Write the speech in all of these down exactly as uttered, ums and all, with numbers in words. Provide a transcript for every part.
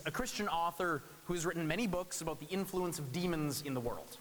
a Christian author who has written many books about the influence of demons in the world.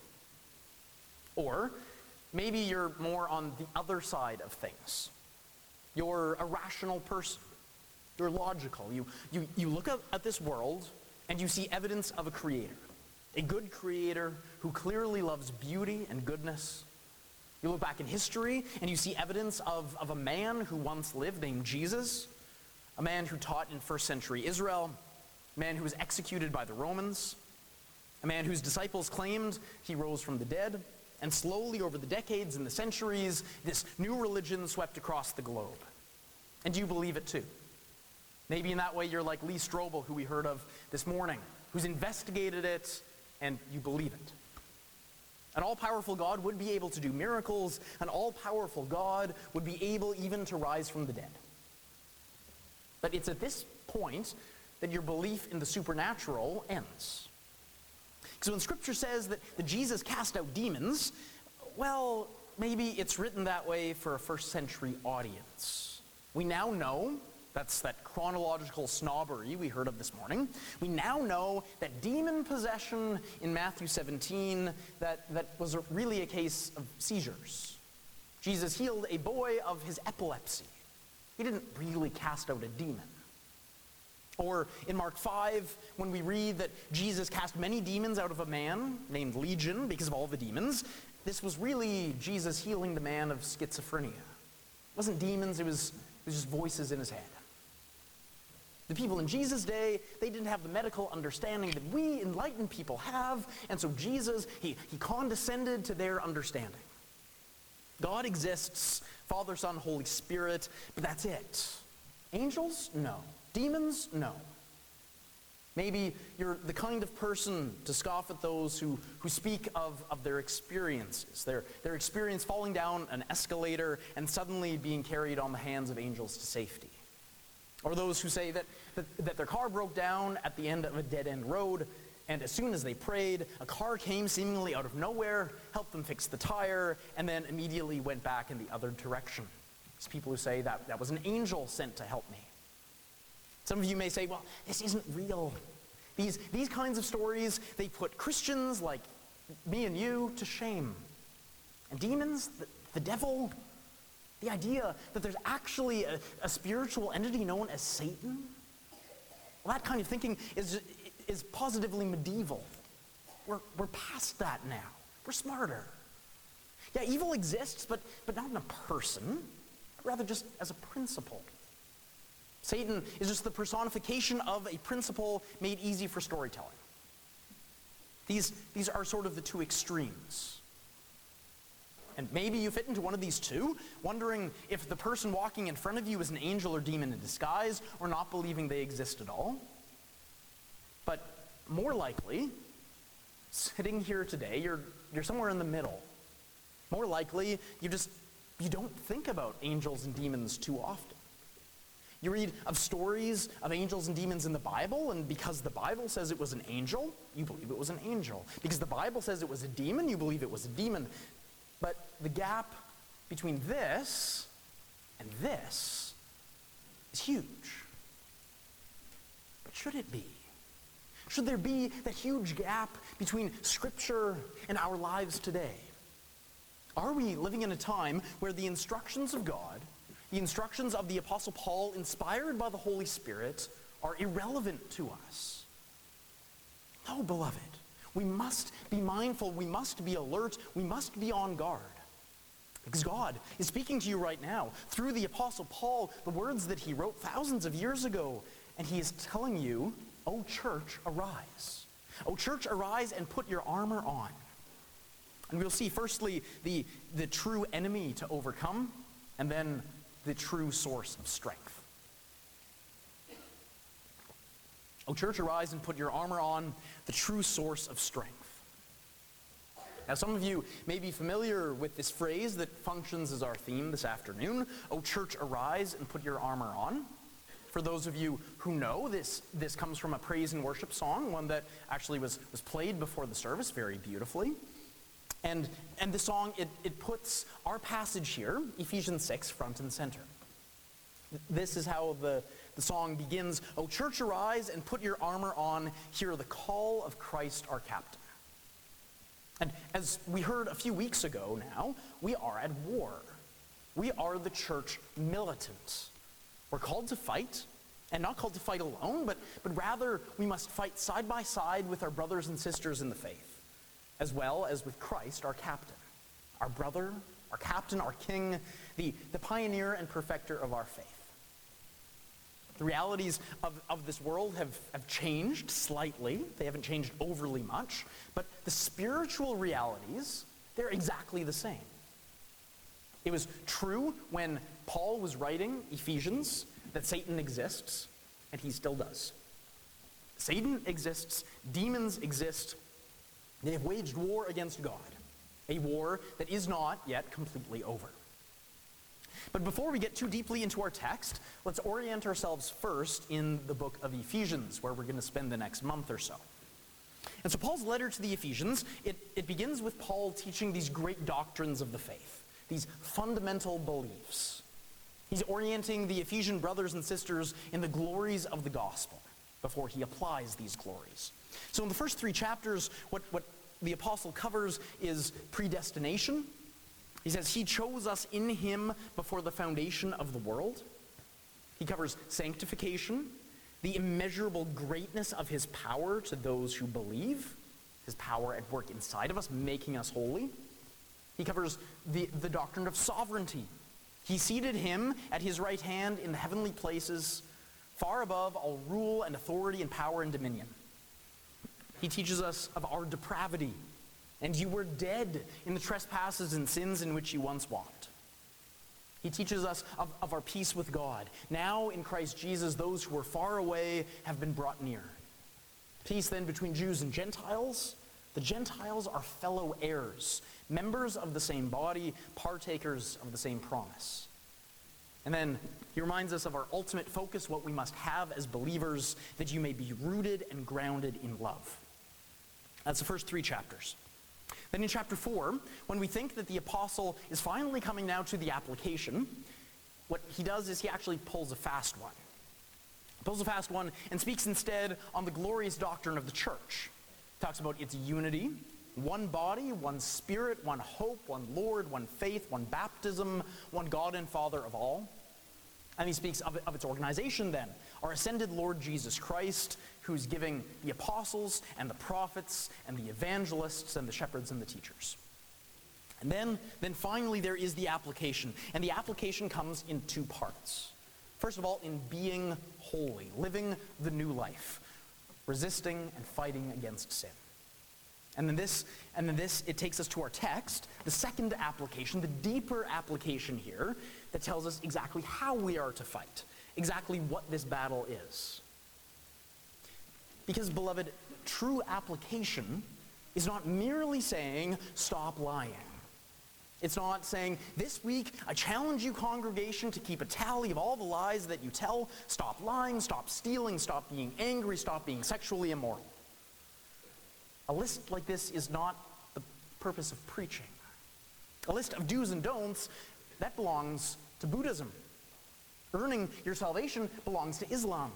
Or maybe you're more on the other side of things. You're a rational person. You're logical. You, you, you look at, at this world and you see evidence of a creator. A good creator who clearly loves beauty and goodness. You look back in history and you see evidence of, of a man who once lived named Jesus. A man who taught in first century Israel. A man who was executed by the Romans. A man whose disciples claimed he rose from the dead. And slowly over the decades and the centuries, this new religion swept across the globe. And you believe it too. Maybe in that way you're like Lee Strobel, who we heard of this morning, who's investigated it and you believe it. An all-powerful God would be able to do miracles. An all-powerful God would be able even to rise from the dead. But it's at this point that your belief in the supernatural ends. Because when Scripture says that, that Jesus cast out demons, well, maybe it's written that way for a first century audience. We now know, that's that chronological snobbery we heard of this morning, we now know that demon possession in Matthew seventeen, that, that was really a case of seizures. Jesus healed a boy of his epilepsy. He didn't really cast out a demon. Or in Mark five, when we read that Jesus cast many demons out of a man named Legion because of all the demons, this was really Jesus healing the man of schizophrenia. It wasn't demons, it was, it was just voices in his head. The people in Jesus' day, they didn't have the medical understanding that we enlightened people have, and so Jesus, he, he condescended to their understanding. God exists, Father, Son, Holy Spirit, but that's it. Angels? No. Demons? No. Maybe you're the kind of person to scoff at those who, who speak of, of their experiences, their, their experience falling down an escalator and suddenly being carried on the hands of angels to safety. Or those who say that, that, that their car broke down at the end of a dead-end road, and as soon as they prayed, a car came seemingly out of nowhere, helped them fix the tire, and then immediately went back in the other direction. It's people who say that that was an angel sent to help me. Some of you may say, well, this isn't real. These, these kinds of stories, they put Christians like me and you to shame. And demons, the, the devil, the idea that there's actually a, a spiritual entity known as Satan, well, that kind of thinking is, is positively medieval. We're, we're past that now. We're smarter. Yeah, evil exists, but, but not in a person, rather just as a principle. Satan is just the personification of a principle made easy for storytelling. These, these are sort of the two extremes. And maybe you fit into one of these two, wondering if the person walking in front of you is an angel or demon in disguise, or not believing they exist at all. But more likely, sitting here today, you're, you're somewhere in the middle. More likely, you just you don't think about angels and demons too often. You read of stories of angels and demons in the Bible, and because the Bible says it was an angel, you believe it was an angel. Because the Bible says it was a demon, you believe it was a demon. But the gap between this and this is huge. But should it be? Should there be that huge gap between Scripture and our lives today? Are we living in a time where the instructions of God, the instructions of the Apostle Paul, inspired by the Holy Spirit, are irrelevant to us? No, beloved. We must be mindful. We must be alert. We must be on guard. Because God is speaking to you right now through the Apostle Paul, the words that he wrote thousands of years ago. And he is telling you, O church, arise. O church, arise and put your armor on. And we'll see, firstly, the, the true enemy to overcome, and then the true source of strength. O church, arise and put your armor on, the true source of strength. Now, some of you may be familiar with this phrase that functions as our theme this afternoon. O church, arise and put your armor on. For those of you who know, this, this comes from a praise and worship song, one that actually was, was played before the service very beautifully. And, and the song, it, it puts our passage here, Ephesians six, front and center. This is how the, the The song begins, "O church, arise and put your armor on, hear the call of Christ our captain." And as we heard a few weeks ago now, we are at war. We are the church militant. We're called to fight, and not called to fight alone, but, but rather we must fight side by side with our brothers and sisters in the faith, as well as with Christ, our captain, our brother, our captain, our king, the, the pioneer and perfecter of our faith. The realities of, of this world have, have changed slightly. They haven't changed overly much. But the spiritual realities, they're exactly the same. It was true when Paul was writing Ephesians that Satan exists, and he still does. Satan exists, demons exist. They have waged war against God, a war that is not yet completely over. But before we get too deeply into our text, let's orient ourselves first in the book of Ephesians, where we're going to spend the next month or so. And so Paul's letter to the Ephesians, it, it begins with Paul teaching these great doctrines of the faith, these fundamental beliefs. He's orienting the Ephesian brothers and sisters in the glories of the gospel before he applies these glories. So in the first three chapters, what, what the apostle covers is predestination. He says he chose us in him before the foundation of the world. He covers sanctification, the immeasurable greatness of his power to those who believe, his power at work inside of us, making us holy. He covers the, the doctrine of sovereignty. He seated him at his right hand in the heavenly places, far above all rule and authority and power and dominion. He teaches us of our depravity. And you were dead in the trespasses and sins in which you once walked. He teaches us of, of our peace with God. Now in Christ Jesus, those who were far away have been brought near. Peace then between Jews and Gentiles. The Gentiles are fellow heirs, members of the same body, partakers of the same promise. And then he reminds us of our ultimate focus, what we must have as believers, that you may be rooted and grounded in love. That's the first three chapters. Then in chapter four, when we think that the apostle is finally coming now to the application, what he does is he actually pulls a fast one. He pulls a fast one and speaks instead on the glorious doctrine of the church. He talks about its unity, one body, one spirit, one hope, one Lord, one faith, one baptism, one God and Father of all. And he speaks of, of its organization then, our ascended Lord Jesus Christ, who's giving the apostles and the prophets and the evangelists and the shepherds and the teachers. And then, then finally there is the application. And the application comes in two parts. First of all, in being holy, living the new life, resisting and fighting against sin. And then this, and then this, it takes us to our text, the second application, the deeper application here, that tells us exactly how we are to fight, exactly what this battle is. Because, beloved, true application is not merely saying, stop lying. It's not saying, this week, I challenge you, congregation, to keep a tally of all the lies that you tell. Stop lying, stop stealing, stop being angry, stop being sexually immoral. A list like this is not the purpose of preaching. A list of do's and don'ts, that belongs to Buddhism. Earning your salvation belongs to Islam.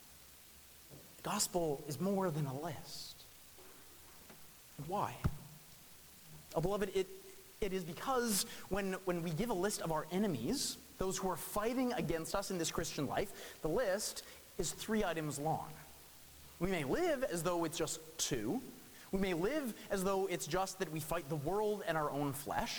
The gospel is more than a list. Why? Oh, beloved, it, it is because when, when we give a list of our enemies, those who are fighting against us in this Christian life, the list is three items long. We may live as though it's just two. We may live as though it's just that we fight the world and our own flesh.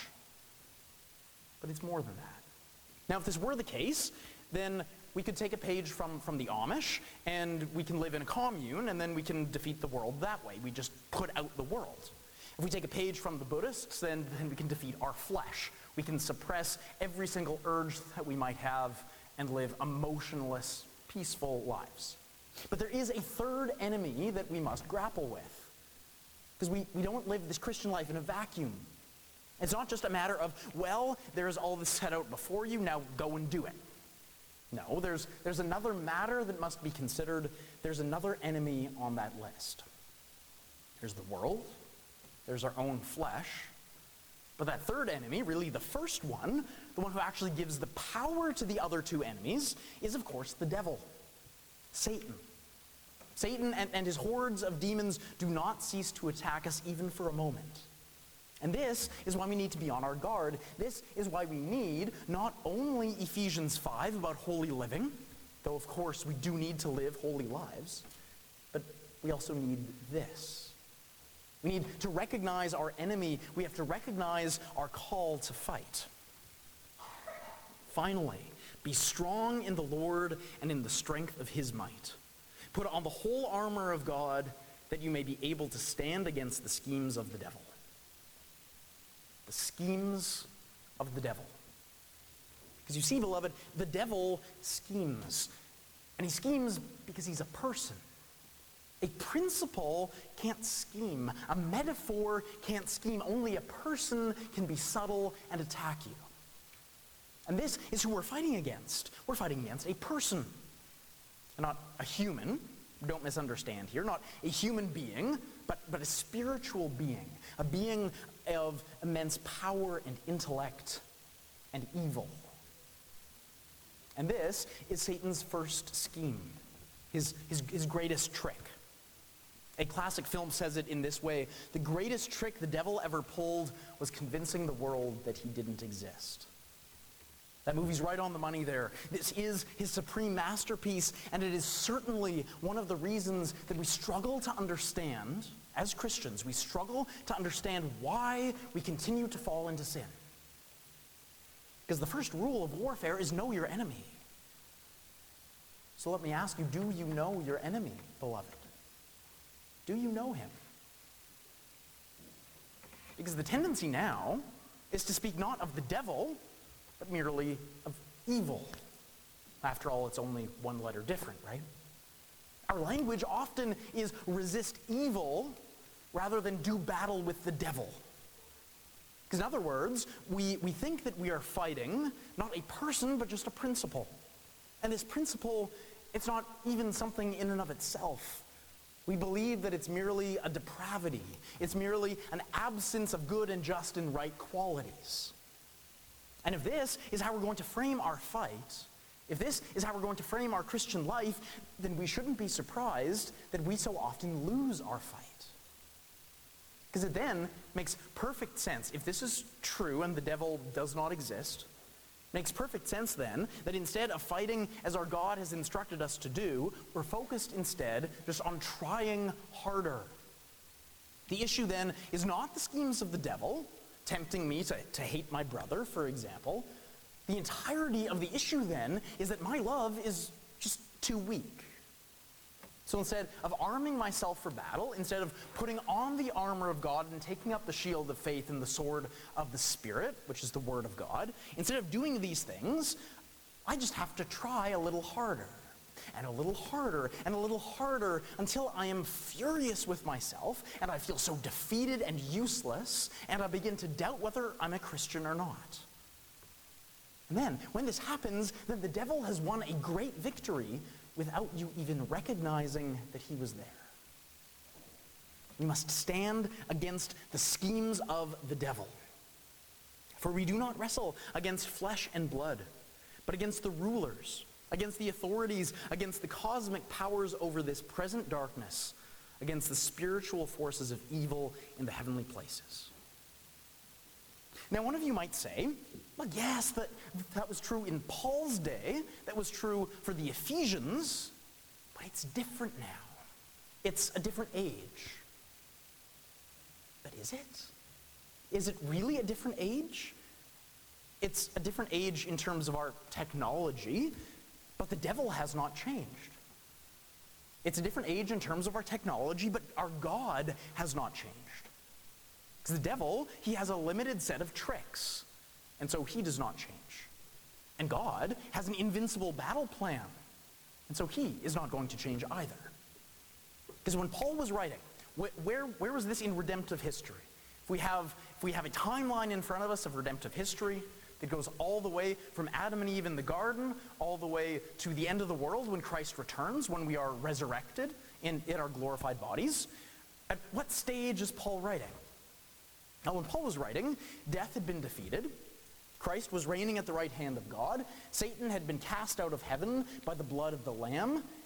But it's more than that. Now, if this were the case, then we could take a page from, from the Amish, and we can live in a commune, and then we can defeat the world that way. We just put out the world. If we take a page from the Buddhists, then, then we can defeat our flesh. We can suppress every single urge that we might have and live emotionless, peaceful lives. But there is a third enemy that we must grapple with. Because we, we don't live this Christian life in a vacuum. It's not just a matter of, well, there's all this set out before you, now go and do it. No, there's, there's another matter that must be considered. There's another enemy on that list. There's the world. There's our own flesh. But that third enemy, really the first one, the one who actually gives the power to the other two enemies, is of course the devil. Satan. Satan and, and his hordes of demons do not cease to attack us even for a moment. And this is why we need to be on our guard. This is why we need not only Ephesians five about holy living, though of course we do need to live holy lives, but we also need this. We need to recognize our enemy. We have to recognize our call to fight. Finally, be strong in the Lord and in the strength of his might. Put on the whole armor of God that you may be able to stand against the schemes of the devil. The schemes of the devil. Because you see, beloved, the devil schemes. And he schemes because he's a person. A principle can't scheme. A metaphor can't scheme. Only a person can be subtle and attack you. And this is who we're fighting against. We're fighting against a person. Not a human, don't misunderstand here, not a human being, but, but a spiritual being. A being of immense power and intellect and evil. And this is Satan's first scheme, his, his, his greatest trick. A classic film says it in this way: the greatest trick the devil ever pulled was convincing the world that he didn't exist. That movie's right on the money there. This is his supreme masterpiece, and it is certainly one of the reasons that we struggle to understand, as Christians, we struggle to understand why we continue to fall into sin. Because the first rule of warfare is know your enemy. So let me ask you, do you know your enemy, beloved? Do you know him? Because the tendency now is to speak not of the devil, but merely of evil. After all, it's only one letter different, right? Our language often is resist evil rather than do battle with the devil. Because in other words, we, we think that we are fighting not a person, but just a principle. And this principle, it's not even something in and of itself. We believe that it's merely a depravity. It's merely an absence of good and just and right qualities. And if this is how we're going to frame our fight, if this is how we're going to frame our Christian life, then we shouldn't be surprised that we so often lose our fight. Because it then makes perfect sense. If this is true and the devil does not exist, it makes perfect sense then that instead of fighting as our God has instructed us to do, we're focused instead just on trying harder. The issue then is not the schemes of the devil, tempting me to, to hate my brother, for example. The entirety of the issue then is that my love is just too weak. So instead of arming myself for battle, instead of putting on the armor of God and taking up the shield of faith and the sword of the Spirit, which is the Word of God, instead of doing these things, I just have to try a little harder, and a little harder, and a little harder, until I am furious with myself, and I feel so defeated and useless, and I begin to doubt whether I'm a Christian or not. And then, when this happens, then the devil has won a great victory without you even recognizing that he was there. We must stand against the schemes of the devil. For we do not wrestle against flesh and blood, but against the rulers, against the authorities, against the cosmic powers over this present darkness, against the spiritual forces of evil in the heavenly places. Now, one of you might say, well, yes, that, that was true in Paul's day. That was true for the Ephesians. But it's different now. It's a different age. But is it? Is it really a different age? It's a different age in terms of our technology, but the devil has not changed. It's a different age in terms of our technology, but our God has not changed. Because the devil, he has a limited set of tricks, and so he does not change. And God has an invincible battle plan, and so he is not going to change either. Because when Paul was writing, where, where was this in redemptive history? If we have, if we have a timeline in front of us of redemptive history that goes all the way from Adam and Eve in the garden, all the way to the end of the world when Christ returns, when we are resurrected in, in our glorified bodies, at what stage is Paul writing? Now, when Paul was writing, death had been defeated. Christ was reigning at the right hand of God. Satan had been cast out of heaven by the blood of the Lamb.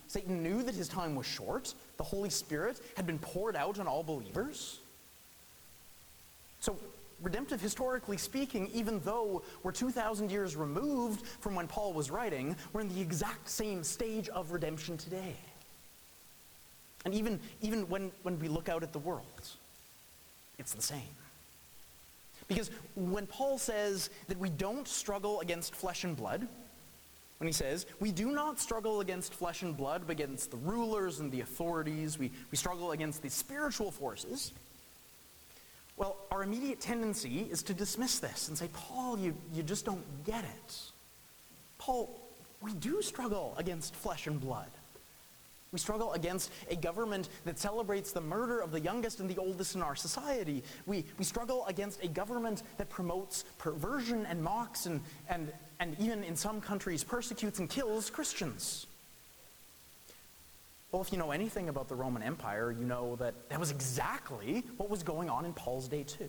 Satan knew that his time was short. The Holy Spirit had been poured out on all believers. So, redemptive, historically speaking, even though we're two thousand years removed from when Paul was writing, we're in the exact same stage of redemption today. And even, even when, when we look out at the world, it's the same. Because when Paul says that we don't struggle against flesh and blood, when he says, we do not struggle against flesh and blood, but against the rulers and the authorities, we, we struggle against the spiritual forces, well, our immediate tendency is to dismiss this and say, Paul, you, you just don't get it. Paul, we do struggle against flesh and blood. We struggle against a government that celebrates the murder of the youngest and the oldest in our society. We, we struggle against a government that promotes perversion and mocks and, and, and even in some countries persecutes and kills Christians. Well, if you know anything about the Roman Empire, you know that that was exactly what was going on in Paul's day too.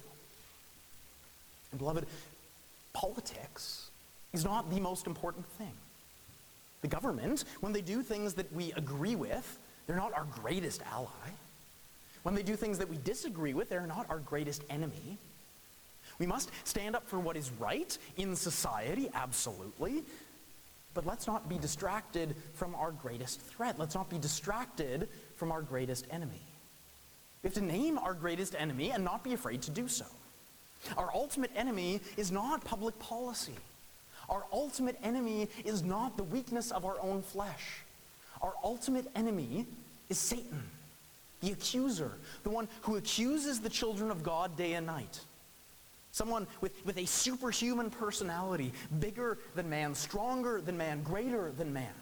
And beloved, politics is not the most important thing. The government, when they do things that we agree with, they're not our greatest ally. When they do things that we disagree with, they're not our greatest enemy. We must stand up for what is right in society, absolutely. But let's not be distracted from our greatest threat. Let's not be distracted from our greatest enemy. We have to name our greatest enemy and not be afraid to do so. Our ultimate enemy is not public policy. Our ultimate enemy is not the weakness of our own flesh. Our ultimate enemy is Satan, the accuser, the one who accuses the children of God day and night. Someone with, with a superhuman personality, bigger than man, stronger than man, greater than man.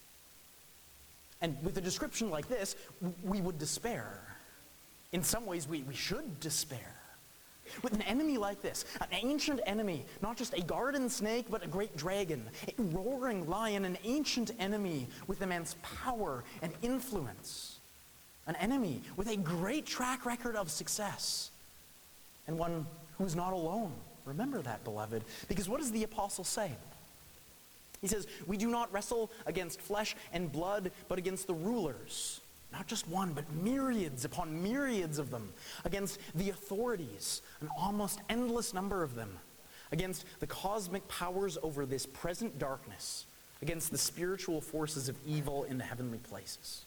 And with a description like this, we would despair. In some ways, we, we should despair. With an enemy like this, an ancient enemy, not just a garden snake, but a great dragon, a roaring lion, an ancient enemy with immense power and influence. An enemy with a great track record of success. And one who's not alone. Remember that, beloved. Because what does the apostle say? He says, we do not wrestle against flesh and blood, but against the rulers. Not just one, but myriads upon myriads of them. Against the authorities, an almost endless number of them. Against the cosmic powers over this present darkness. Against the spiritual forces of evil in the heavenly places.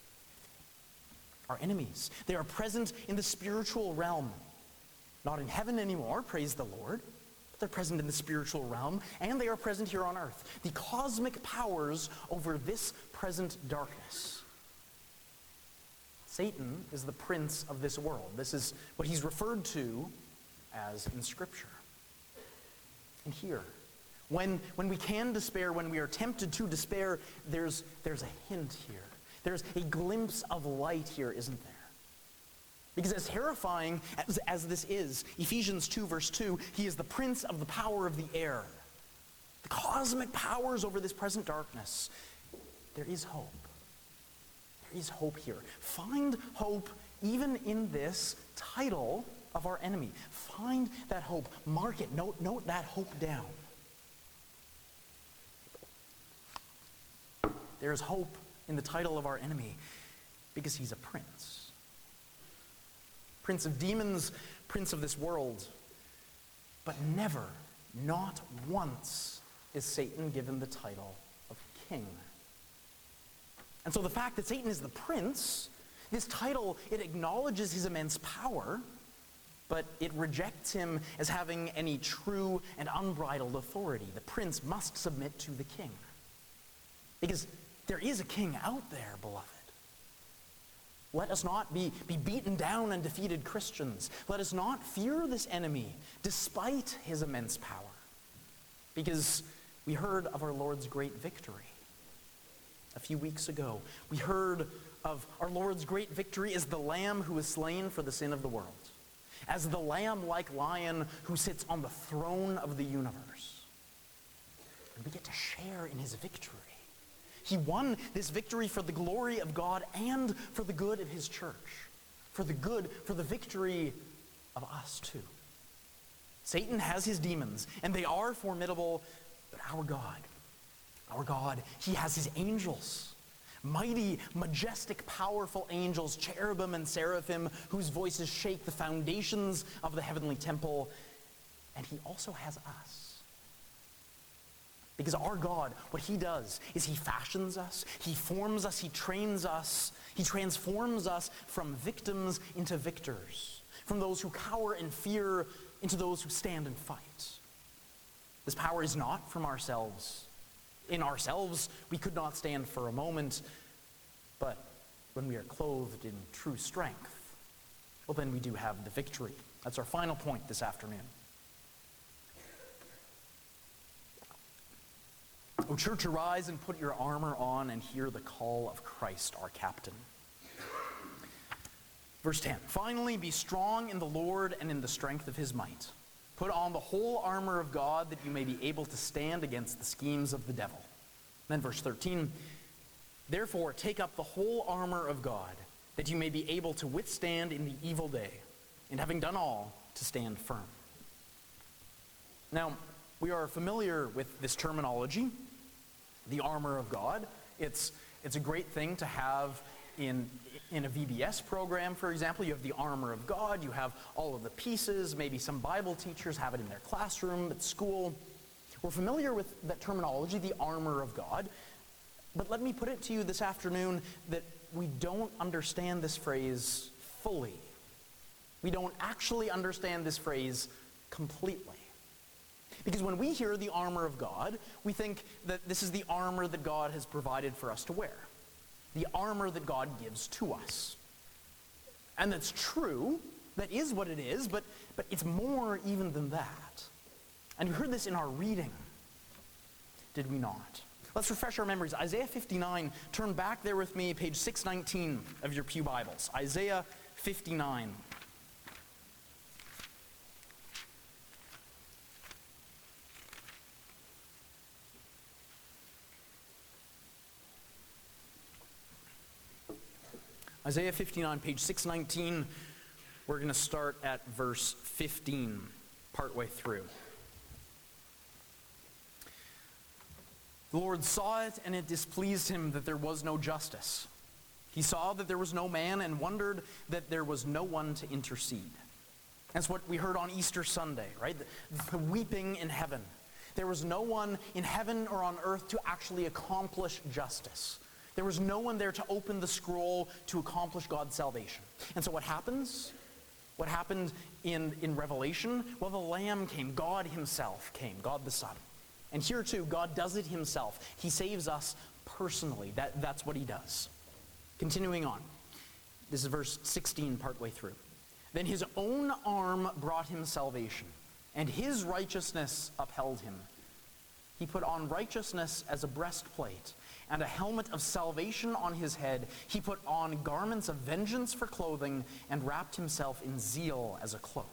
Our enemies, they are present in the spiritual realm. Not in heaven anymore, praise the Lord. But they're present in the spiritual realm, and they are present here on earth. The cosmic powers over this present darkness. Satan is the prince of this world. This is what he's referred to as in Scripture. And here, when, when we can despair, when we are tempted to despair, there's, there's a hint here. There's a glimpse of light here, isn't there? Because as terrifying as, as this is, Ephesians two verse two, he is the prince of the power of the air. The cosmic powers over this present darkness. There is hope. There is hope here. Find hope even in this title of our enemy. Find that hope. Mark it. Note, note that hope down. There is hope in the title of our enemy because he's a prince. Prince of demons, prince of this world. But never, not once, is Satan given the title of king. And so the fact that Satan is the prince, this title, it acknowledges his immense power, but it rejects him as having any true and unbridled authority. The prince must submit to the king. Because there is a king out there, beloved. Let us not be, be beaten down and defeated Christians. Let us not fear this enemy, despite his immense power. Because we heard of our Lord's great victory a few weeks ago. We heard of our Lord's great victory as the Lamb who was slain for the sin of the world. As the Lamb-like lion who sits on the throne of the universe. And we get to share in his victory. He won this victory for the glory of God and for the good of his church. For the good, for the victory of us too. Satan has his demons, and they are formidable, but our God, our God, he has his angels. Mighty, majestic, powerful angels, cherubim and seraphim, whose voices shake the foundations of the heavenly temple. And he also has us. Because our God, what he does is he fashions us, he forms us, he trains us, he transforms us from victims into victors, from those who cower in fear into those who stand and fight. This power is not from ourselves. In ourselves, we could not stand for a moment, but when we are clothed in true strength, well, then we do have the victory. That's our final point this afternoon. O church, arise and put your armor on and hear the call of Christ, our captain. Verse ten, finally, be strong in the Lord and in the strength of his might. Put on the whole armor of God that you may be able to stand against the schemes of the devil. Then verse thirteen, therefore take up the whole armor of God that you may be able to withstand in the evil day, and having done all, to stand firm. Now, we are familiar with this terminology, the armor of God. It's, it's a great thing to have in, in a V B S program, for example. You have the armor of God, you have all of the pieces, maybe some Bible teachers have it in their classroom, at school. We're familiar with that terminology, the armor of God. But let me put it to you this afternoon that we don't understand this phrase fully. We don't actually understand this phrase completely. Because when we hear the armor of God, we think that this is the armor that God has provided for us to wear. The armor that God gives to us. And that's true. That is what it is, but, but it's more even than that. And we heard this in our reading, did we not? Let's refresh our memories. Isaiah fifty-nine, turn back there with me, page six nineteen of your pew Bibles. Isaiah fifty-nine. Isaiah fifty-nine, page six nineteen, we're going to start at verse fifteen, partway through. The Lord saw it, and it displeased him that there was no justice. He saw that there was no man, and wondered that there was no one to intercede. That's what we heard on Easter Sunday, right? The, the weeping in heaven. There was no one in heaven or on earth to actually accomplish justice. There was no one there to open the scroll to accomplish God's salvation. And so what happens? What happened in, in Revelation? Well, the Lamb came. God himself came. God the Son. And here too, God does it himself. He saves us personally. That, that's what he does. Continuing on. This is verse sixteen, partway through. Then his own arm brought him salvation, and his righteousness upheld him. He put on righteousness as a breastplate, and a helmet of salvation on his head. He put on garments of vengeance for clothing, and wrapped himself in zeal as a cloak.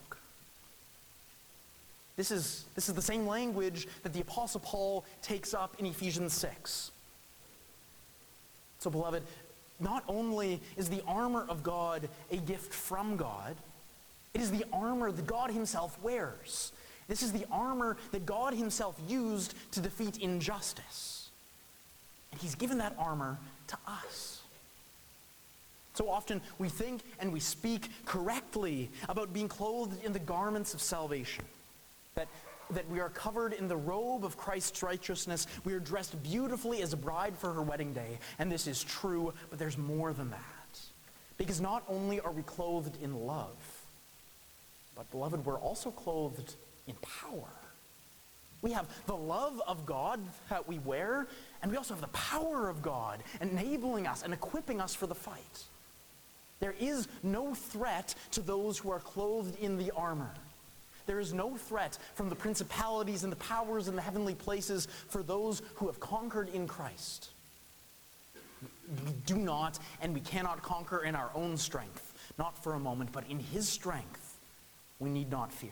This is, this is the same language that the Apostle Paul takes up in Ephesians six. So, beloved, not only is the armor of God a gift from God, it is the armor that God himself wears. This is the armor that God himself used to defeat injustice. And he's given that armor to us. So often we think and we speak correctly about being clothed in the garments of salvation. That, that we are covered in the robe of Christ's righteousness. We are dressed beautifully as a bride for her wedding day. And this is true, but there's more than that. Because not only are we clothed in love, but beloved, we're also clothed in power. We have the love of God that we wear, and we also have the power of God enabling us and equipping us for the fight. There is no threat to those who are clothed in the armor. There is no threat from the principalities and the powers in the heavenly places for those who have conquered in Christ. We do not and we cannot conquer in our own strength, not for a moment, but in his strength, we need not fear.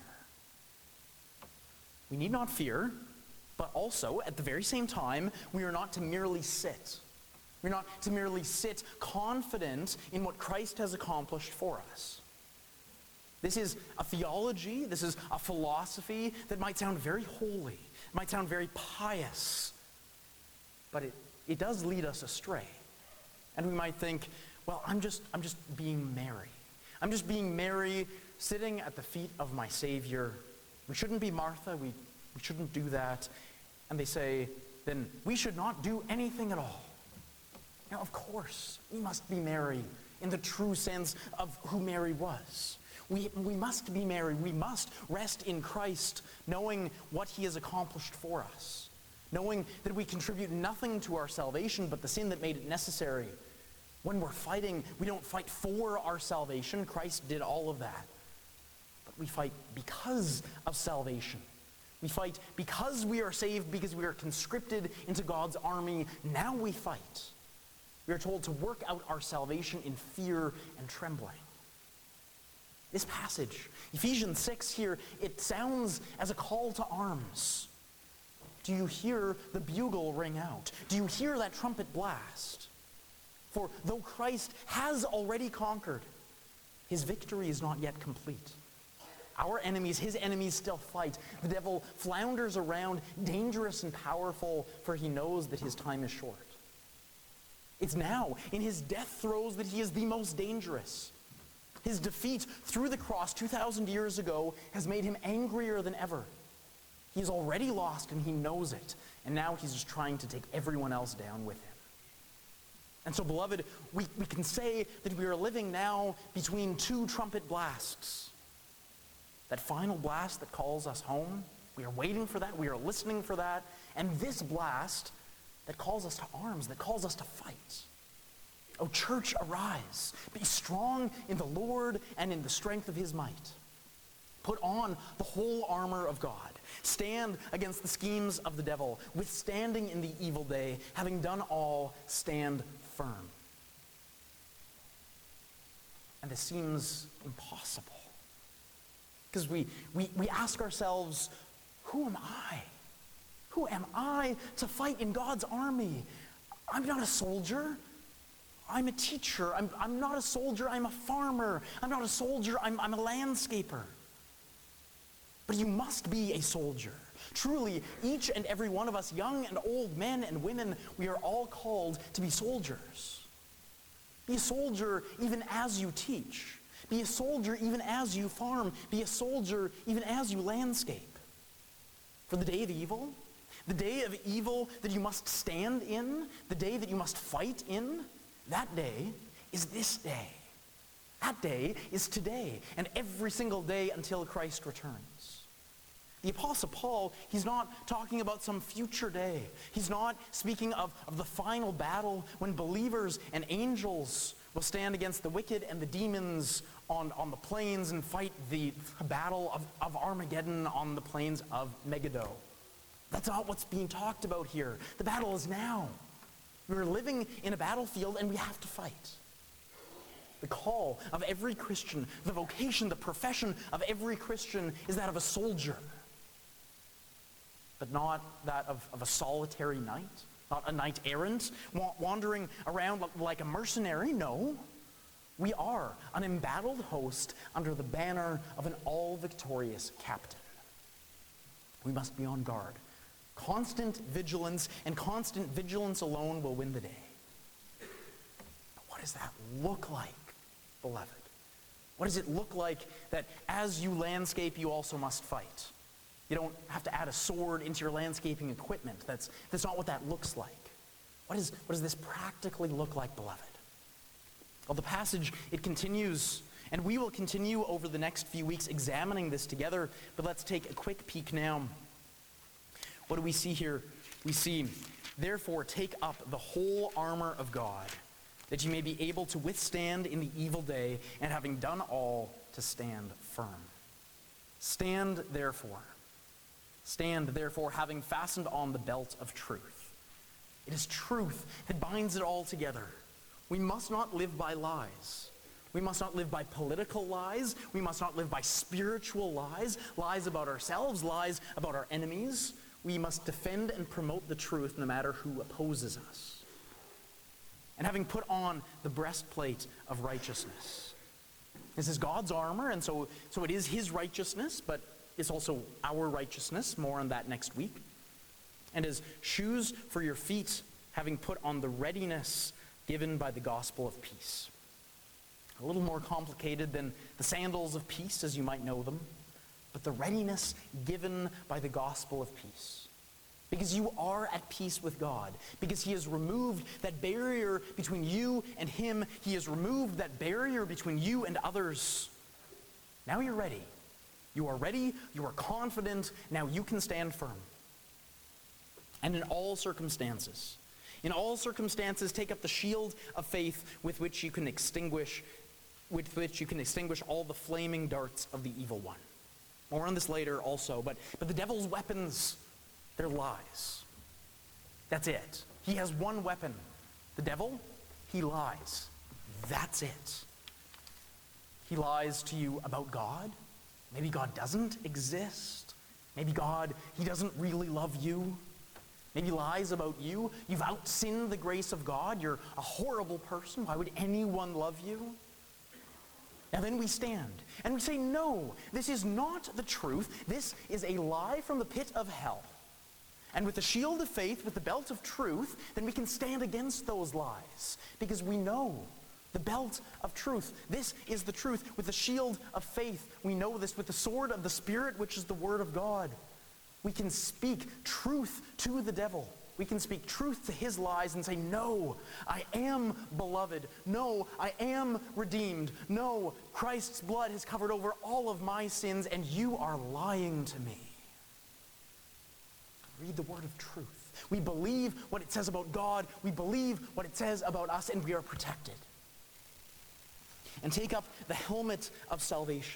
We need not fear, but also, at the very same time, we are not to merely sit. We're not to merely sit confident in what Christ has accomplished for us. This is a theology, this is a philosophy that might sound very holy, might sound very pious, but it, it does lead us astray. And we might think, well, I'm just, I'm just being Mary. I'm just being Mary sitting at the feet of my Savior. We shouldn't be Martha. We, we shouldn't do that. And they say, then we should not do anything at all. Now, of course, we must be Mary in the true sense of who Mary was. We, we must be Mary. We must rest in Christ, knowing what he has accomplished for us, knowing that we contribute nothing to our salvation but the sin that made it necessary. When we're fighting, we don't fight for our salvation. Christ did all of that. But we fight because of salvation. We fight because we are saved, because we are conscripted into God's army. Now we fight. We are told to work out our salvation in fear and trembling. This passage, Ephesians six here, it sounds as a call to arms. Do you hear the bugle ring out? Do you hear that trumpet blast? For though Christ has already conquered, his victory is not yet complete. Our enemies, his enemies, still fight. The devil flounders around, dangerous and powerful, for he knows that his time is short. It's now, in his death throes, that he is the most dangerous. His defeat through the cross two thousand years ago has made him angrier than ever. He's already lost and he knows it. And now he's just trying to take everyone else down with him. And so, beloved, we, we can say that we are living now between two trumpet blasts. That final blast that calls us home, we are waiting for that, we are listening for that. And this blast that calls us to arms, that calls us to fight. O church, arise. Be strong in the Lord and in the strength of his might. Put on the whole armor of God. Stand against the schemes of the devil, withstanding in the evil day. Having done all, stand firm. And this seems impossible. Because we, we, we ask ourselves, who am I? Who am I to fight in God's army? I'm not a soldier. I'm a teacher. I'm, I'm not a soldier. I'm a farmer. I'm not a soldier. I'm, I'm a landscaper. But you must be a soldier. Truly, each and every one of us, young and old, men and women, we are all called to be soldiers. Be a soldier even as you teach. Be a soldier even as you farm. Be a soldier even as you landscape. For the day of evil, the day of evil that you must stand in, the day that you must fight in, that day is this day. That day is today, and every single day until Christ returns. The Apostle Paul, he's not talking about some future day. He's not speaking of, of the final battle when believers and angels will stand against the wicked and the demons on, on the plains and fight the battle of, of Armageddon on the plains of Megiddo. That's not what's being talked about here. The battle is now. We're living in a battlefield and we have to fight. The call of every Christian, the vocation, the profession of every Christian is that of a soldier. But not that of, of a solitary knight, not a knight errant, wa- wandering around like a mercenary. No, we are an embattled host under the banner of an all-victorious captain. We must be on guard. Constant vigilance, and constant vigilance alone will win the day. But what does that look like, beloved? What does it look like that as you landscape, you also must fight? You don't have to add a sword into your landscaping equipment. That's, that's not what that looks like. What, is, what does this practically look like, beloved? Well, the passage, it continues, and we will continue over the next few weeks examining this together, but let's take a quick peek now. What do we see here? We see, therefore, take up the whole armor of God, that you may be able to withstand in the evil day, and having done all, to stand firm. Stand, therefore. Stand, therefore, having fastened on the belt of truth. It is truth that binds it all together. We must not live by lies. We must not live by political lies. We must not live by spiritual lies, lies about ourselves, lies about our enemies. We must defend and promote the truth no matter who opposes us. And having put on the breastplate of righteousness. This is God's armor, and so, so it is his righteousness, but it's also our righteousness. More on that next week. And as shoes for your feet, having put on the readiness given by the gospel of peace. A little more complicated than the sandals of peace, as you might know them, but the readiness given by the gospel of peace. Because you are at peace with God. Because he has removed that barrier between you and him. He has removed that barrier between you and others. Now you're ready. You are ready. You are confident. Now you can stand firm. And in all circumstances, in all circumstances, take up the shield of faith with which you can extinguish, with which you can extinguish all the flaming darts of the evil one. More on this later also, but, but the devil's weapons, they're lies. That's it. He has one weapon. The devil, he lies. That's it. He lies to you about God. Maybe God doesn't exist. Maybe God, he doesn't really love you. Maybe lies about you. You've outsinned the grace of God. You're a horrible person. Why would anyone love you? And then we stand and we say, no, this is not the truth. This is a lie from the pit of hell. And with the shield of faith, with the belt of truth, then we can stand against those lies. Because we know the belt of truth. This is the truth. With the shield of faith, we know this. With the sword of the Spirit, which is the word of God, we can speak truth to the devil. We can speak truth to his lies and say, no, I am beloved. No, I am redeemed. No, Christ's blood has covered over all of my sins, and you are lying to me. Read the word of truth. We believe what it says about God. We believe what it says about us, and we are protected. And take up the helmet of salvation.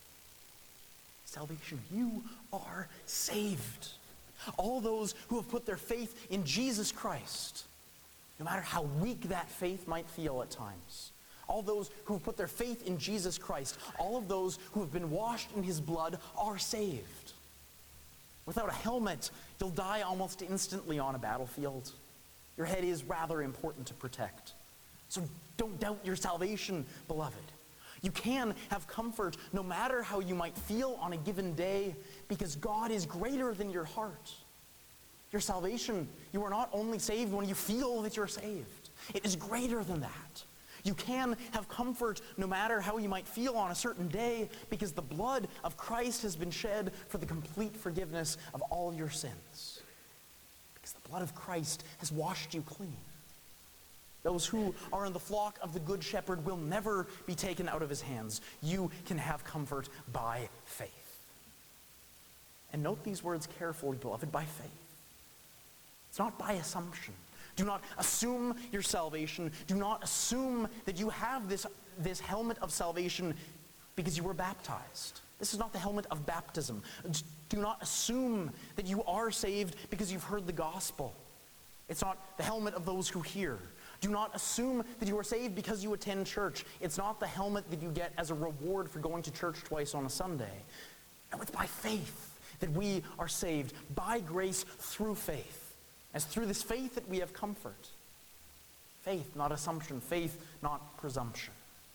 Salvation, you are saved. All those who have put their faith in Jesus Christ, no matter how weak that faith might feel at times, all those who have put their faith in Jesus Christ, all of those who have been washed in his blood are saved. Without a helmet, you'll die almost instantly on a battlefield. Your head is rather important to protect. So don't doubt your salvation, beloved. You can have comfort no matter how you might feel on a given day, because God is greater than your heart. Your salvation, you are not only saved when you feel that you're saved. It is greater than that. You can have comfort no matter how you might feel on a certain day, because the blood of Christ has been shed for the complete forgiveness of all your sins. Because the blood of Christ has washed you clean. Those who are in the flock of the Good Shepherd will never be taken out of his hands. You can have comfort by faith. And note these words carefully, beloved, by faith. It's not by assumption. Do not assume your salvation. Do not assume that you have this, this helmet of salvation because you were baptized. This is not the helmet of baptism. Do not assume that you are saved because you've heard the gospel. It's not the helmet of those who hear. Do not assume that you are saved because you attend church. It's not the helmet that you get as a reward for going to church twice on a Sunday. No, it's by faith that we are saved, by grace through faith. As through this faith that we have comfort. Faith, not assumption. Faith, not presumption.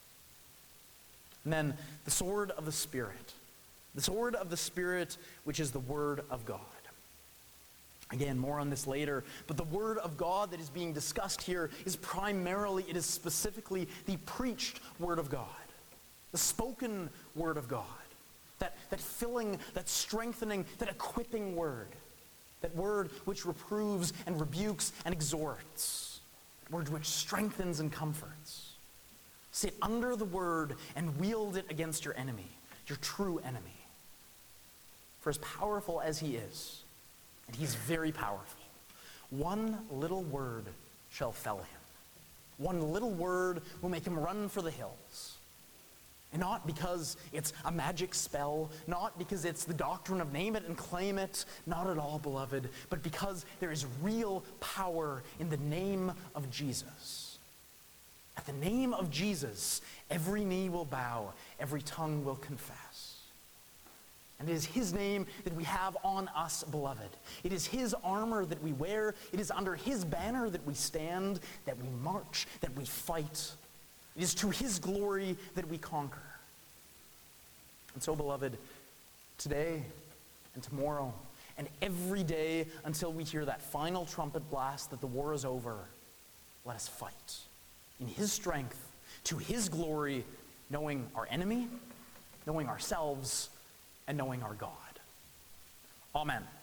And then the sword of the Spirit. The sword of the Spirit, which is the word of God. Again, more on this later, but the word of God that is being discussed here is primarily, it is specifically the preached word of God, the spoken word of God, that, that filling, that strengthening, that equipping word, that word which reproves and rebukes and exhorts, that word which strengthens and comforts. Sit under the word and wield it against your enemy, your true enemy. For as powerful as he is, and he's very powerful, one little word shall fell him. One little word will make him run for the hills. And not because it's a magic spell, not because it's the doctrine of name it and claim it, not at all, beloved, but because there is real power in the name of Jesus. At the name of Jesus, every knee will bow, every tongue will confess. And it is his name that we have on us, beloved. It is his armor that we wear. It is under his banner that we stand, that we march, that we fight. It is to his glory that we conquer. And so, beloved, today and tomorrow and every day until we hear that final trumpet blast that the war is over, let us fight. in his strength, to his glory, knowing our enemy, knowing ourselves, and knowing our God. Amen.